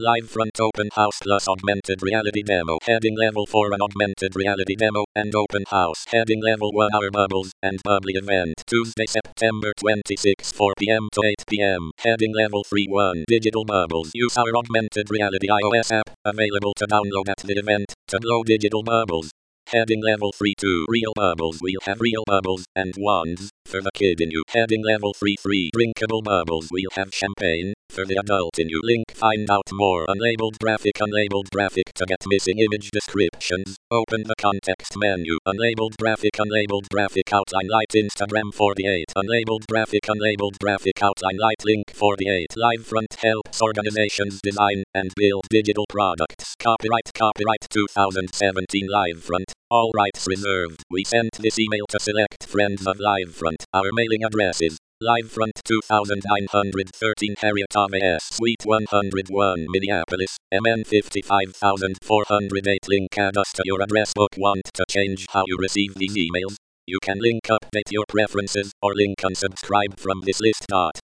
Livefront Open House plus Augmented Reality Demo. Heading Level 4 an Augmented Reality Demo and Open House. Heading Level 1 Hour Bubbles and Bubbly Event. Tuesday, September 26, 4 p.m. to 8 p.m. Heading Level 3 1 Digital Bubbles. Use our Augmented Reality iOS app, available to download at the event, to blow digital bubbles. Heading Level 3 2 Real Bubbles. We'll have real bubbles and wands for the kid in you. Heading Level 3 3 Drinkable Bubbles. We'll have champagne for the adult in you. Link find out more. Unlabeled graphic to get missing image descriptions. Open the context menu. Unlabeled graphic outline light Instagram 48. Unlabeled graphic outline light link 48. Livefront helps organizations design and build digital products. Copyright 2017 Livefront. All rights reserved. We sent this email to select friends of Livefront. Our mailing address is Livefront 2913 Harriet Ave S. Suite 101 Minneapolis, MN 55408. Link add us to your address book. Want to change how you receive these emails? You can link update your preferences or link unsubscribe from this list.